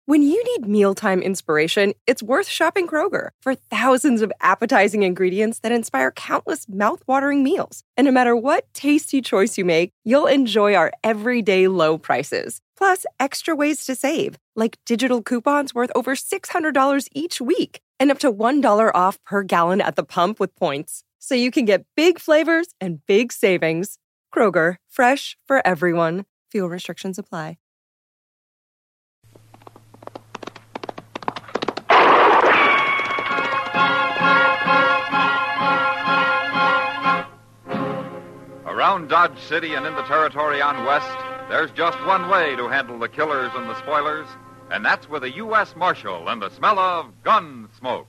When you need mealtime inspiration, it's worth shopping Kroger for thousands of appetizing ingredients that inspire countless mouth-watering meals. And no matter what tasty choice you make, you'll enjoy our everyday low prices. Plus, extra ways to save, like digital coupons worth over $600 each week and up to $1 off per gallon at the pump with points. So you can get big flavors and big savings. Kroger, fresh for everyone. Fuel restrictions apply. Around Dodge City and in the territory on West, there's just one way to handle the killers and the spoilers, and that's with a U.S. Marshal and the smell of gun smoke.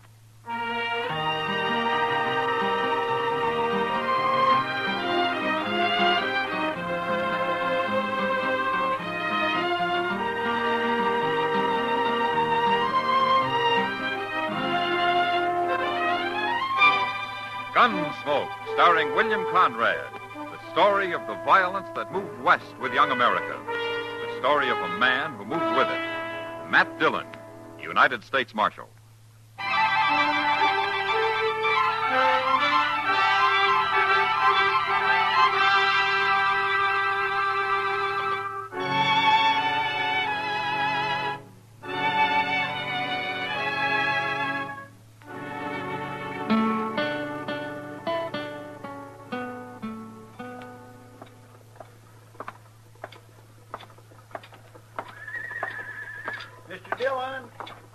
Gunsmoke, starring William Conrad. The story of the violence that moved west with young America. The story of a man who moved with it. Matt Dillon, United States Marshal. Mr. Dillon.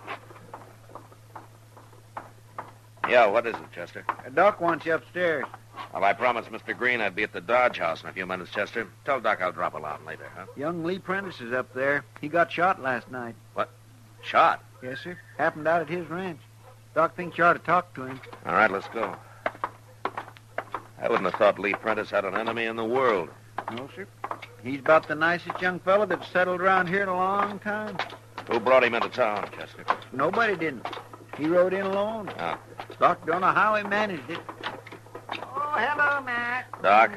Yeah, what is it, Chester? Doc wants you upstairs. Well, I promised Mr. Green I'd be at the Dodge House in a few minutes, Chester. Tell Doc I'll drop along later, huh? Young Lee Prentice is up there. He got shot last night. What? Shot? Yes, sir. Happened out at his ranch. Doc thinks you ought to talk to him. All right, let's go. I wouldn't have thought Lee Prentice had an enemy in the world. No, sir. He's about the nicest young fellow that's settled around here in a long time. Who brought him into town, Chester? Nobody didn't. He rode in alone. Oh. Doc don't know how he managed it. Oh, hello, Matt. Doc?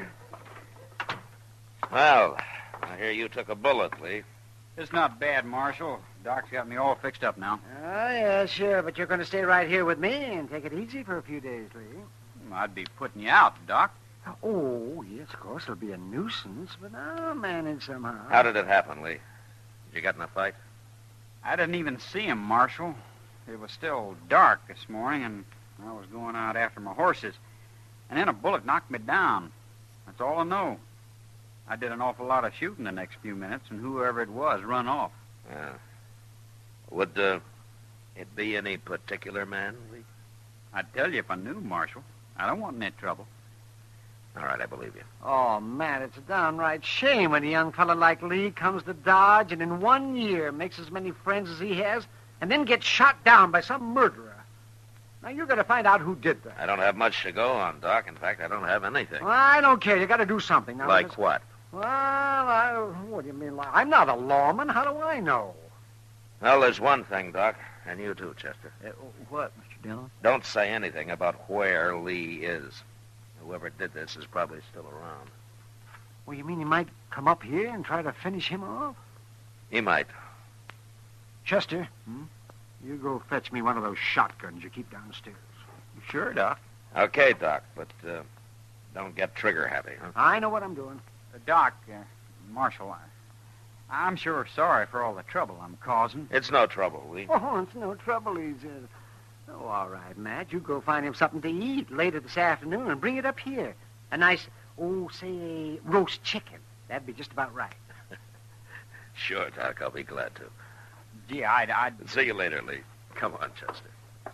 Well, I hear you took a bullet, Lee. It's not bad, Marshal. Doc's got me all fixed up now. Oh, yeah, sure. But you're going to stay right here with me and take it easy for a few days, Lee. I'd be putting you out, Doc. Oh, yes, of course. It'll be a nuisance, but I'll manage somehow. How did it happen, Lee? Did you get in a fight? I didn't even see him, Marshal. It was still dark this morning, and I was going out after my horses. And then a bullet knocked me down. That's all I know. I did an awful lot of shooting the next few minutes, and whoever it was run off. Yeah. Would it be any particular man, Lee? I'd tell you if I knew, Marshal. I don't want any trouble. All right, I believe you. Oh, man, it's a downright shame when a young fella like Lee comes to Dodge and in 1 year makes as many friends as he has and then gets shot down by some murderer. Now, you're going to find out who did that. I don't have much to go on, Doc. In fact, I don't have anything. Well, I don't care. You got to do something. Now, like what? Well, what do you mean? I'm not a lawman. How do I know? Well, there's one thing, Doc, and you too, Chester. What, Mr. Dillon? Don't say anything about where Lee is. Whoever did this is probably still around. Well, you mean he might come up here and try to finish him off? He might. Chester, you go fetch me one of those shotguns you keep downstairs. Sure, Doc. Okay, Doc, but don't get trigger-happy, huh? I know what I'm doing. Doc, Marshal, I'm sure sorry for all the trouble I'm causing. It's no trouble, Lee. Oh, it's no trouble, he says. Oh, all right, Matt. You go find him something to eat later this afternoon and bring it up here. A nice, say, roast chicken. That'd be just about right. Sure, Doc. I'll be glad to. Gee, I'd... See you later, Lee. Come on, Chester.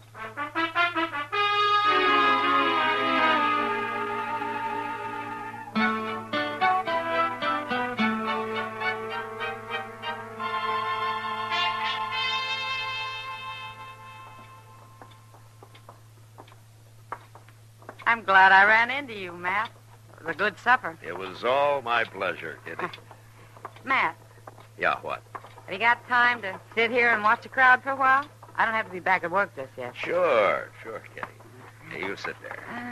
I'm glad I ran into you, Matt. It was a good supper. It was all my pleasure, Kitty. Matt, Yeah, what? have you got time to sit here and watch the crowd for a while? I don't have to be back at work just yet. Sure, Kitty. Hey, you sit there.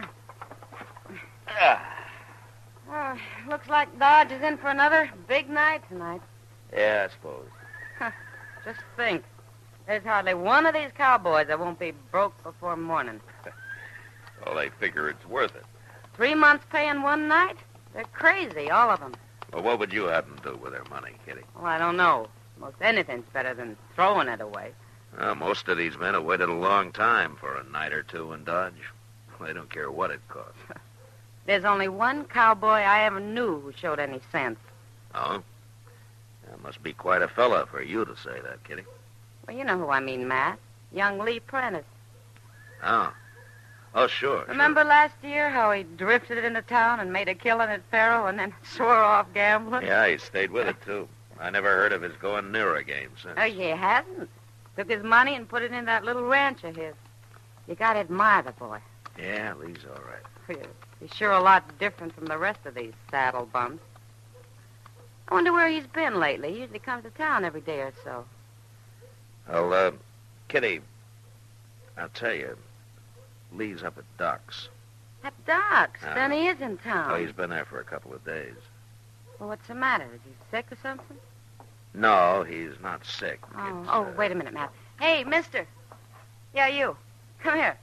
Looks like Dodge is in for another big night tonight. Yeah, I suppose. Just think. There's hardly one of these cowboys that won't be broke before morning. Well, they figure it's worth it. 3 months pay in one night? They're crazy, all of them. Well, what would you have them do with their money, Kitty? Well, I don't know. Most anything's better than throwing it away. Well, most of these men have waited a long time for a night or two in Dodge. They don't care what it costs. There's only one cowboy I ever knew who showed any sense. Oh? That must be quite a fella for you to say that, Kitty. Well, you know who I mean, Matt. Young Lee Prentice. Oh. Oh, sure. Remember last year how he drifted into town and made a killing at Faro and then swore off gambling? Sure. Yeah, he stayed with it, too. I never heard of his going near a game since. Oh, he hasn't. Took his money and put it in that little ranch of his. You gotta admire the boy. Yeah, Lee's all right. He's sure a lot different from the rest of these saddle bums. I wonder where he's been lately. He usually comes to town every day or so. Well, Kitty, I'll tell you, Lee's up at Doc's. At Doc's? Then he is in town. Oh, he's been there for a couple of days. Well, what's the matter? Is he sick or something? No, he's not sick. Oh, wait a minute, Matt. Hey, mister. Yeah, you. Come here.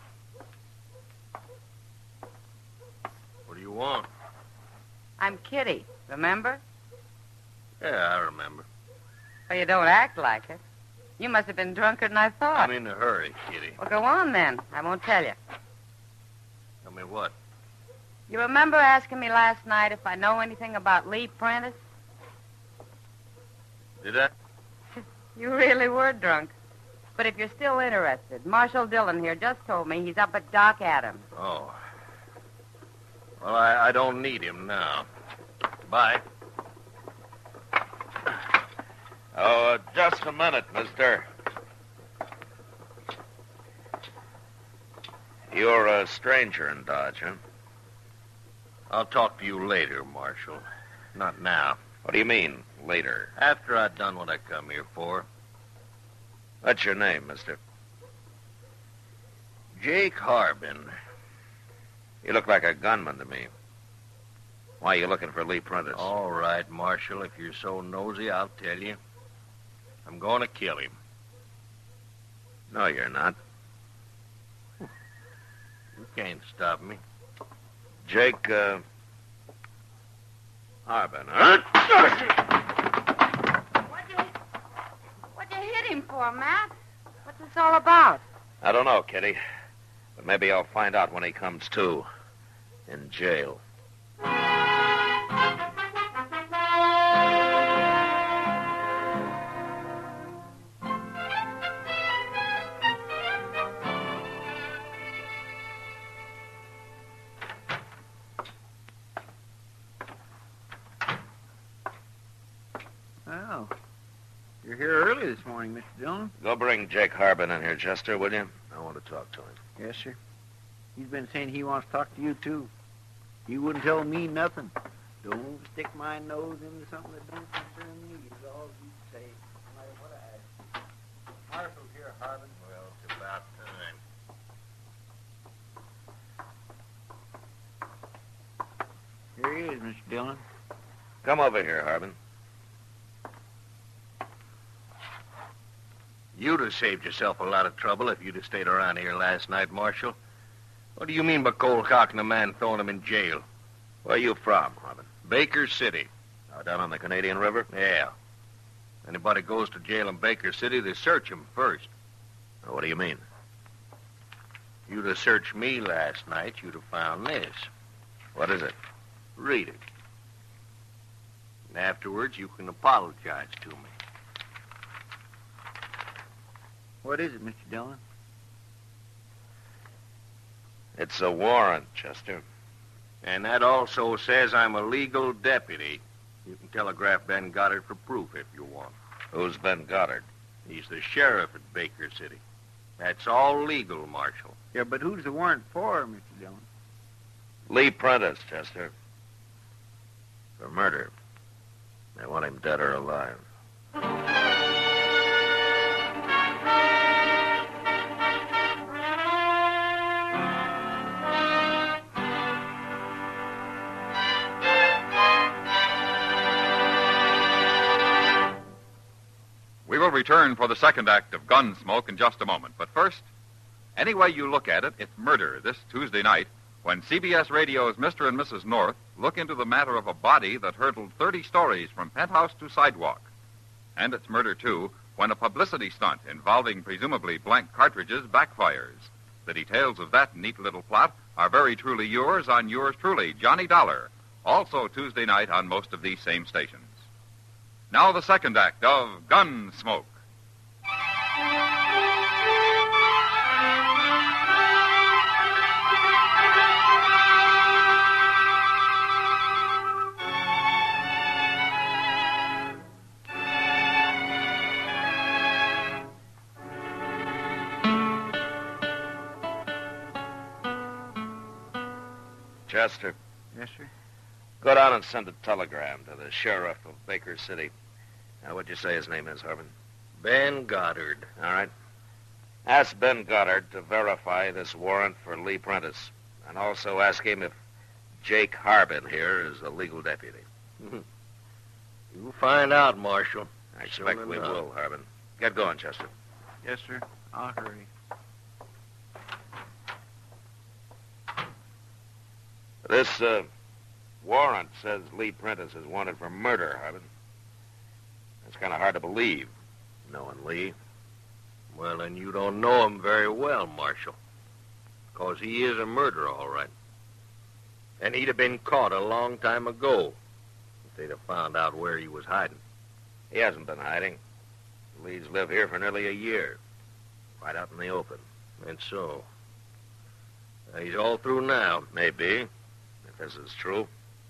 What do you want? I'm Kitty, remember? Yeah, I remember. Well, you don't act like it. You must have been drunker than I thought. I'm in a hurry, Kitty. Well, go on then. I won't tell you. Tell me what? You remember asking me last night if I know anything about Lee Prentice? Did I? You really were drunk. But if you're still interested, Marshal Dillon here just told me he's up at Doc Adams. Oh. Well, I don't need him now. Bye. Oh, just a minute, mister. You're a stranger in Dodge, huh? I'll talk to you later, Marshal. Not now. What do you mean, later? After I've done what I come here for. What's your name, mister? Jake Harbin. You look like a gunman to me. Why are you looking for Lee Prentice? All right, Marshal, if you're so nosy, I'll tell you. I'm going to kill him. No, you're not. You can't stop me. Jake, Harbin, huh? What'd you hit him for, Matt? What's this all about? I don't know, Kitty. But maybe I'll find out when he comes to. In jail. Well, you're here early this morning, Mr. Dillon. Go bring Jake Harbin in here, Chester, will you? I want to talk to him. Yes, sir. He's been saying he wants to talk to you, too. You wouldn't tell me nothing. Don't stick my nose into something that don't concern me, is all you say. No matter what I ask. Marshal's here, Harbin. Well, it's about time. Here he is, Mr. Dillon. Come over here, Harbin. You'd have saved yourself a lot of trouble if you'd have stayed around here last night, Marshal. What do you mean by cold cocking a man, throwing him in jail? Where are you from, Harbin? Baker City. Down on the Canadian River? Yeah. Anybody goes to jail in Baker City, they search him first. What do you mean? You'd have searched me last night, you'd have found this. What is it? Read it. And afterwards, you can apologize to me. What is it, Mr. Dillon? It's a warrant, Chester. And that also says I'm a legal deputy. You can telegraph Ben Goddard for proof if you want. Who's Ben Goddard? He's the sheriff at Baker City. That's all legal, Marshal. Yeah, but who's the warrant for, Mr. Dillon? Lee Prentice, Chester. For murder. They want him dead or alive. We will return for the second act of Gunsmoke in just a moment. But first, any way you look at it, it's murder this Tuesday night when CBS Radio's Mr. and Mrs. North look into the matter of a body that hurdled 30 stories from penthouse to sidewalk. And it's murder, too, when a publicity stunt involving presumably blank cartridges backfires. The details of that neat little plot are very truly yours on yours truly, Johnny Dollar, also Tuesday night on most of these same stations. Now the second act of Gunsmoke. Chester, Yes, sir. go down and send a telegram to the sheriff of Baker City. Now, what'd you say his name is, Harbin? Ben Goddard. All right. Ask Ben Goddard to verify this warrant for Lee Prentice. And also ask him if Jake Harbin here is the legal deputy. You'll find out, Marshal. I expect Soon we enough. will, Harbin. Get going, Chester. Yes, sir. I'll hurry. This warrant says Lee Prentice is wanted for murder, Harbin. It's kind of hard to believe, knowing Lee. Well, then you don't know him very well, Marshal. Because he is a murderer, all right. And he'd have been caught a long time ago if they'd have found out where he was hiding. He hasn't been hiding. Lee's lived here for nearly a year. Right out in the open. And so, he's all through now. Maybe, if this is true.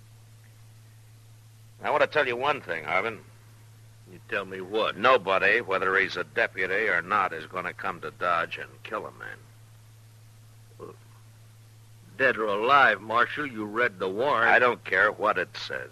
I want to tell you one thing, Harbin. You tell me what? Nobody, whether he's a deputy or not, is going to come to Dodge and kill a man. Dead or alive, Marshal, you read the warrant. I don't care what it says.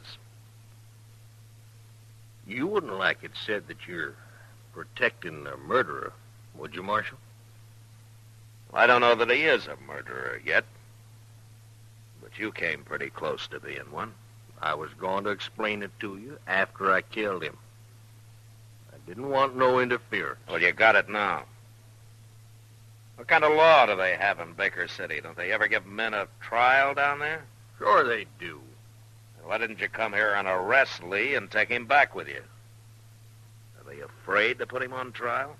You wouldn't like it said that you're protecting a murderer, would you, Marshal? I don't know that he is a murderer yet. But you came pretty close to being one. I was going to explain it to you after I killed him. I didn't want no interference. Well, you got it now. What kind of law do they have in Baker City? Don't they ever give men a trial down there? Sure they do. Why didn't you come here and arrest Lee and take him back with you? Are they afraid to put him on trial?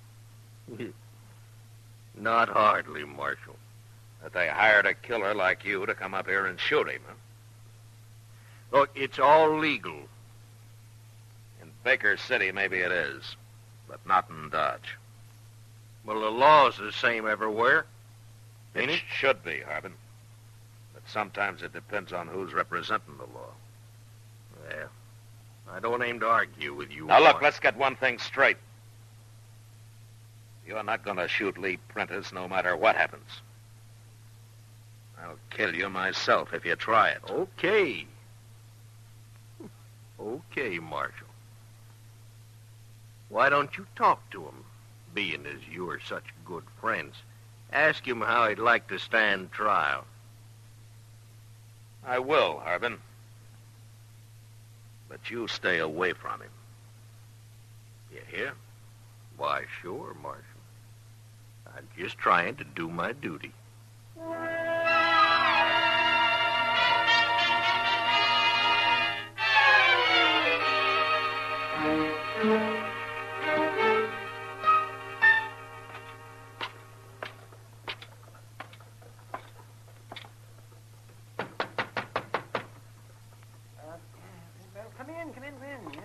Not hardly, Marshal. That they hired a killer like you to come up here and shoot him, huh? Look, it's all legal. In Baker City, maybe it is, but not in Dodge. Well, the law's the same everywhere, ain't it? Should be, Harbin. But sometimes it depends on who's representing the law. Well, I don't aim to argue with you. Now, look, Marshal. let's get one thing straight. You're not going to shoot Lee Prentice no matter what happens. I'll kill you myself if you try it. Okay. Okay, Marshal. Why don't you talk to him, being as you are such good friends? Ask him how he'd like to stand trial. I will, Harbin. But you stay away from him. You hear? Why, sure, Marshal. I'm just trying to do my duty. Come in, yes.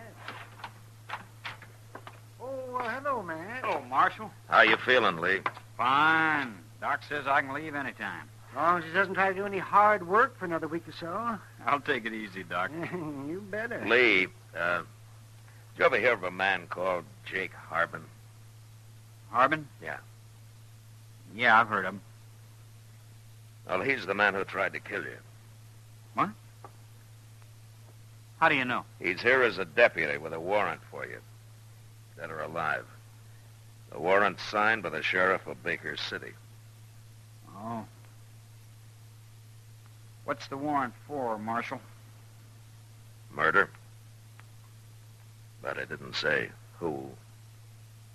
Oh, hello, man. Hello, Marshal. How you feeling, Lee? Fine. Doc says I can leave any time. As long as he doesn't try to do any hard work for another week or so. I'll take it easy, Doc. You better. Lee, did you ever hear of a man called Jake Harbin? Harbin? Yeah. Yeah, I've heard of him. Well, he's the man who tried to kill you. How do you know? He's here as a deputy with a warrant for you. Dead or alive. The warrant's signed by the sheriff of Baker City. Oh. What's the warrant for, Marshal? Murder. But it didn't say who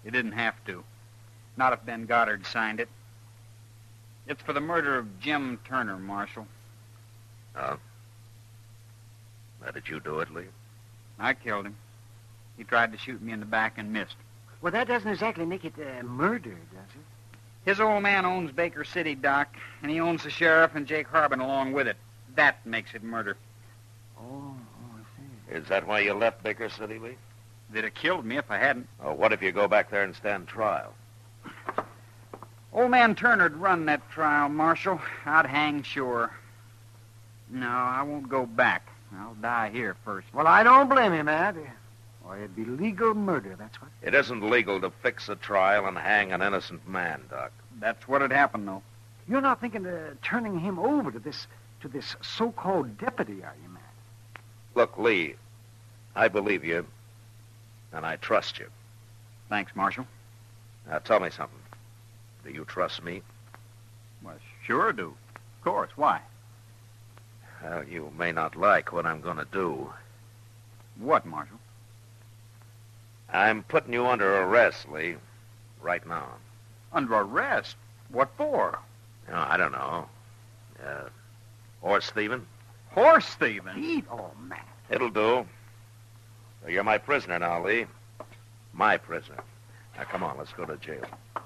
You didn't have to. Not if Ben Goddard signed it. It's for the murder of Jim Turner, Marshal. Oh? How did you do it, Lee? I killed him. He tried to shoot me in the back and missed. Well, that doesn't exactly make it murder, does it? His old man owns Baker City, Doc, and he owns the sheriff and Jake Harbin along with it. That makes it murder. Oh, I see. Is that why you left Baker City, Lee? They'd have killed me if I hadn't. Oh, what if you go back there and stand trial? Old man Turner'd run that trial, Marshal. I'd hang sure. No, I won't go back. I'll die here first. Well, I don't blame him, Matt. Or it'd be legal murder, that's what. It isn't legal to fix a trial and hang an innocent man, Doc. That's what'd happen, though. You're not thinking of turning him over to this so-called deputy, are you, Matt? Look, Lee, I believe you, and I trust you. Thanks, Marshal. Now, tell me something. Do you trust me? Well, sure do. Of course. Why? Well, you may not like what I'm going to do. What, Marshal? I'm putting you under arrest, Lee, right now. Under arrest? What for? No, I don't know. Horse thieving? Horse thieving? Pete, oh, Matt. It'll do. So you're my prisoner now, Lee. My prisoner. Now, come on, let's go to jail.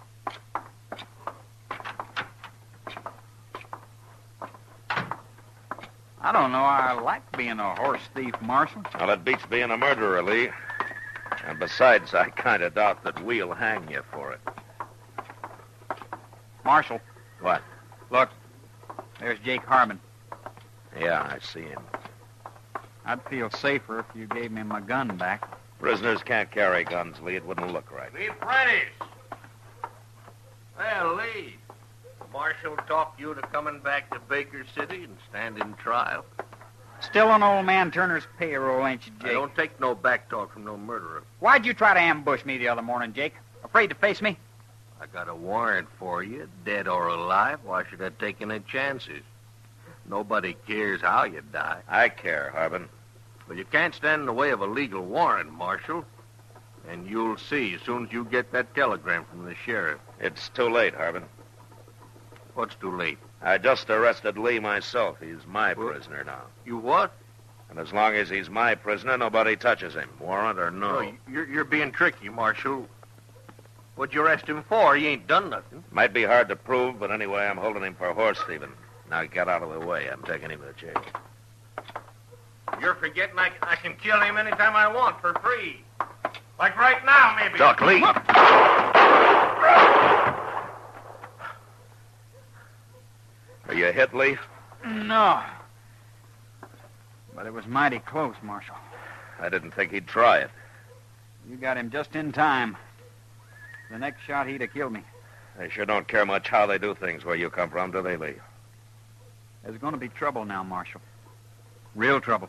I don't know. I like being a horse thief, Marshal. Well, it beats being a murderer, Lee. And besides, I kind of doubt that we'll hang you for it. Marshal. What? Look, there's Jake Harbin. Yeah, I see him. I'd feel safer if you gave me my gun back. Prisoners can't carry guns, Lee. It wouldn't look right. Lee Prentice! Well, Lee, the marshal talked you to coming back to Baker City and standing trial. Still on old man Turner's payroll, ain't you, Jake? I don't take no back talk from no murderer. Why'd you try to ambush me the other morning, Jake? Afraid to face me? I got a warrant for you, dead or alive. Why should I take any chances? Nobody cares how you die. I care, Harbin. But you can't stand in the way of a legal warrant, Marshal. And you'll see as soon as you get that telegram from the sheriff. It's too late, Harbin. What's too late? I just arrested Lee myself. He's my prisoner now. You what? And as long as he's my prisoner, nobody touches him, warrant or no. No, you're being tricky, Marshal. What'd you arrest him for? He ain't done nothing. Might be hard to prove, but anyway, I'm holding him for horse thieving. Now get out of the way. I'm taking him to jail. You're forgetting I can kill him anytime I want for free. Like right now, maybe. Doc, Lee. Are you hit, Lee? No. But it was mighty close, Marshal. I didn't think he'd try it. You got him just in time. The next shot, he'd have killed me. They sure don't care much how they do things where you come from, do they, Lee? There's going to be trouble now, Marshal. Real trouble.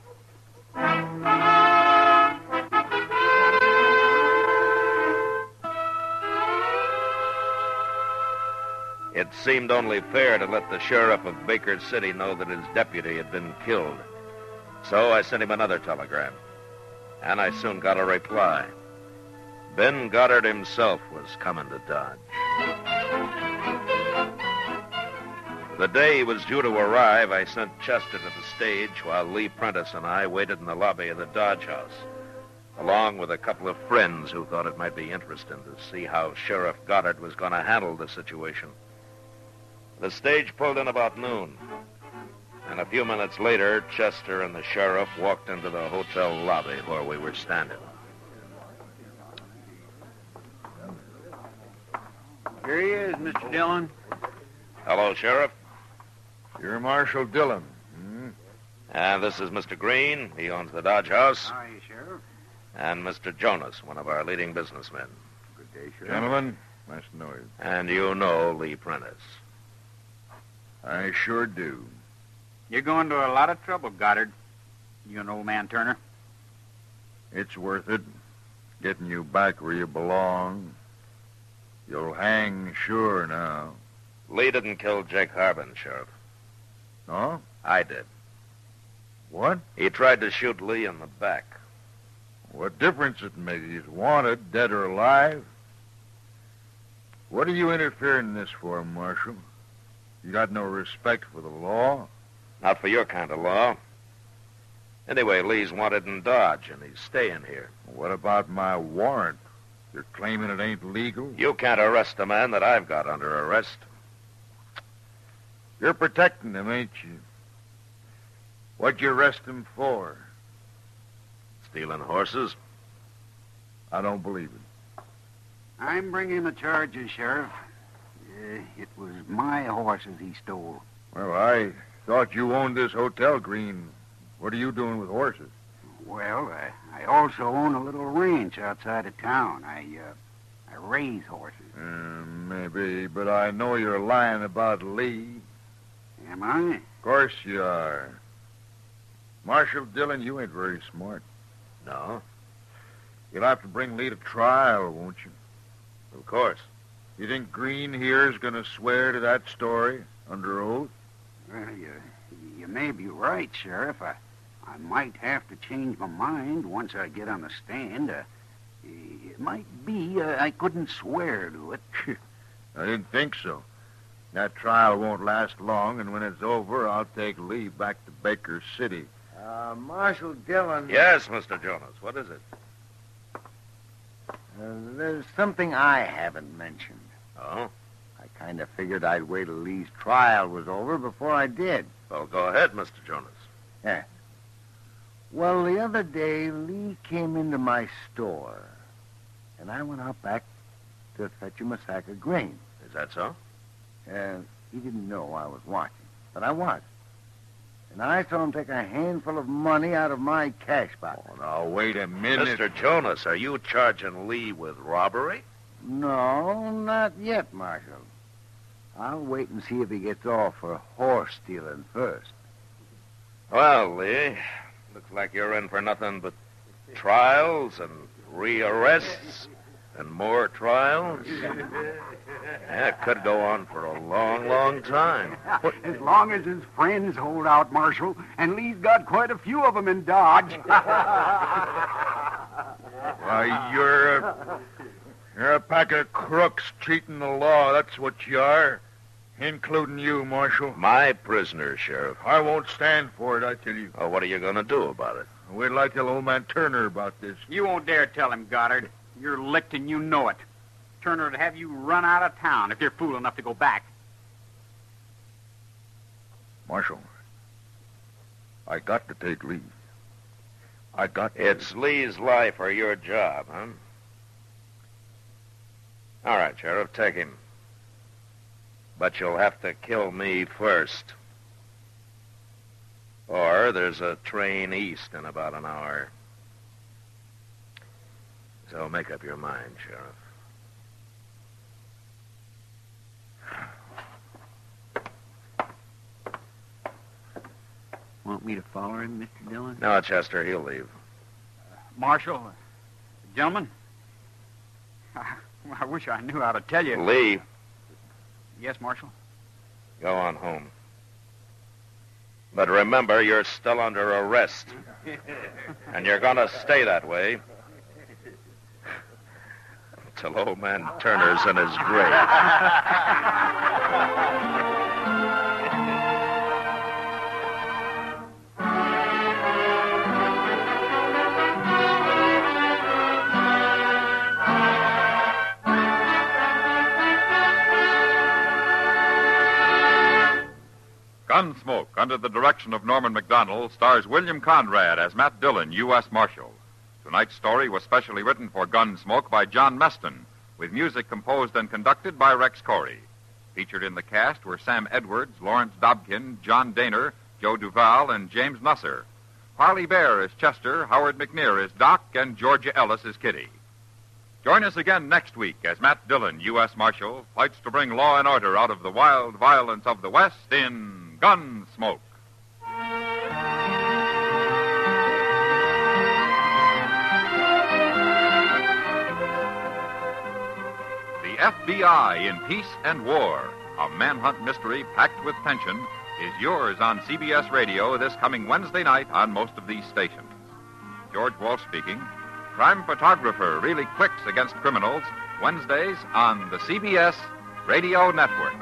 It seemed only fair to let the sheriff of Baker City know that his deputy had been killed. So I sent him another telegram. And I soon got a reply. Ben Goddard himself was coming to Dodge. The day he was due to arrive, I sent Chester to the stage while Lee Prentice and I waited in the lobby of the Dodge House, along with a couple of friends who thought it might be interesting to see how Sheriff Goddard was going to handle the situation. The stage pulled in about noon, and a few minutes later, Chester and the sheriff walked into the hotel lobby where we were standing. Here he is, Mr. Dillon. Hello, Sheriff. You're Marshal Dillon. And this is Mr. Green. He owns the Dodge House. How are you, Sheriff? And Mr. Jonas, one of our leading businessmen. Good day, Sheriff. Gentlemen, nice to know you. And you know Lee Prentice. I sure do. You're going to a lot of trouble, Goddard. You and old man Turner. It's worth it. Getting you back where you belong. You'll hang sure now. Lee didn't kill Jake Harbin, Sheriff. No? I did. What? He tried to shoot Lee in the back. What difference it makes? He's wanted, dead or alive. What are you interfering in this for, Marshal? You got no respect for the law? Not for your kind of law. Anyway, Lee's wanted in Dodge, and he's staying here. What about my warrant? You're claiming it ain't legal? You can't arrest a man that I've got under arrest. You're protecting him, ain't you? What'd you arrest him for? Stealing horses? I don't believe it. I'm bringing the charges, Sheriff. It was my horses he stole. Well, I thought you owned this Hotel Green. What are you doing with horses? Well, I also own a little ranch outside of town. I raise horses. Maybe, but I know you're lying about Lee. Am I? Of course you are. Marshal Dillon, you ain't very smart. No, You'll have to bring Lee to trial, won't you? of course. You think Green here is going to swear to that story under oath? Well, you may be right, Sheriff. I might have to change my mind once I get on the stand. It might be I couldn't swear to it. I didn't think so. That trial won't last long, and when it's over, I'll take Lee back to Baker City. Marshal Dillon. Yes, Mr. Jonas. What is it? There's something I haven't mentioned. Oh? I kind of figured I'd wait till Lee's trial was over before I did. Well, go ahead, Mr. Jonas. Yeah. Well, the other day, Lee came into my store, and I went out back to fetch him a sack of grain. Is that so? He didn't know I was watching, but I was. And I saw him take a handful of money out of my cash box. Oh, now, wait a minute. Mr. Jonas, are you charging Lee with robbery? No, not yet, Marshal. I'll wait and see if he gets off for horse stealing first. Well, Lee, looks like you're in for nothing but trials and rearrests and more trials. Yeah, it could go on for a long, long time. As long as his friends hold out, Marshal, and Lee's got quite a few of them in Dodge. Why, you're a pack of crooks cheating the law. That's what you are. Including you, Marshal. My prisoner, Sheriff. I won't stand for it, I tell you. Oh, what are you going to do about it? Wait till I tell old man Turner about this. You won't dare tell him, Goddard. You're licked and you know it. Turner would have you run out of town if you're fool enough to go back. Marshal, I got to take leave. I got to... It's Lee's life or your job, huh? All right, Sheriff, take him. But you'll have to kill me first. Or there's a train east in about an hour. So make up your mind, Sheriff. Want me to follow him, Mr. Dillon? No, Chester, he'll leave. Marshal, gentlemen, I wish I knew how to tell you. Lee, Yes, Marshal? go on home. But remember, you're still under arrest. And you're going to stay that way till old man Turner's in his grave. Gunsmoke, under the direction of Norman MacDonald, stars William Conrad as Matt Dillon, U.S. Marshal. Tonight's story was specially written for Gunsmoke by John Meston, with music composed and conducted by Rex Corey. Featured in the cast were Sam Edwards, Lawrence Dobkin, John Daner, Joe Duval, and James Nusser. Parley Bear is Chester, Howard McNear is Doc, and Georgia Ellis is Kitty. Join us again next week as Matt Dillon, U.S. Marshal, fights to bring law and order out of the wild violence of the West in Gunsmoke. The FBI in Peace and War, a manhunt mystery packed with tension, is yours on CBS Radio this coming Wednesday night on most of these stations. George Walsh speaking. Crime Photographer really clicks against criminals, Wednesdays on the CBS Radio Network.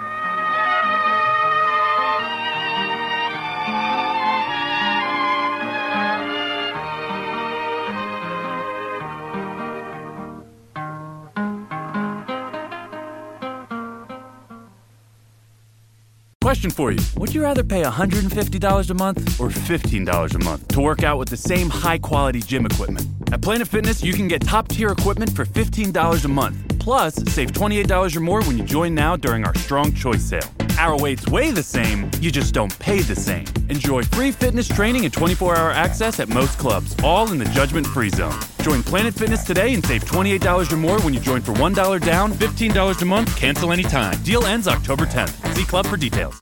Question for you. Would you rather pay $150 a month or $15 a month to work out with the same high-quality gym equipment? At Planet Fitness, you can get top-tier equipment for $15 a month. Plus, save $28 or more when you join now during our Strong Choice sale. Our weights weigh the same, you just don't pay the same. Enjoy free fitness training and 24-hour access at most clubs, all in the judgment-free zone. Join Planet Fitness today and save $28 or more when you join for $1 down, $15 a month, cancel anytime. Deal ends October 10th. See club for details.